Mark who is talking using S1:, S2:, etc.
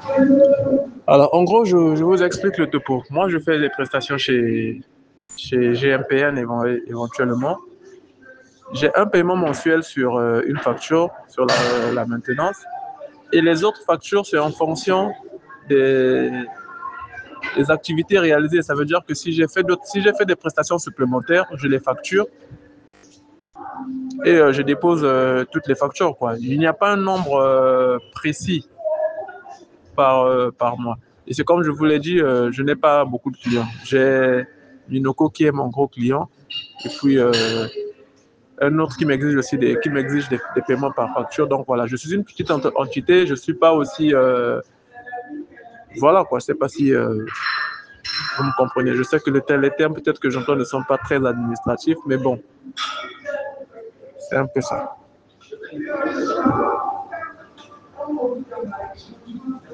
S1: Alors, en gros, je vous explique le topo. Moi, je fais des prestations chez GMPN éventuellement. J'ai un paiement mensuel sur une facture, sur la maintenance. Et les autres factures, c'est en fonction des, des activités réalisées. Ça veut dire que si j'ai fait des prestations supplémentaires, je les facture et je dépose toutes les factures, quoi. Il n'y a pas un nombre précis par mois. Et c'est comme je vous l'ai dit, je n'ai pas beaucoup de clients. J'ai Minoco qui est mon gros client et puis un autre qui m'exige aussi des paiements par facture. Donc voilà, je suis une petite entité, je ne suis pas aussi... voilà quoi, je ne sais pas si vous me comprenez. Je sais que les termes peut-être que j'entends ne sont pas très administratifs, mais bon, c'est un peu ça.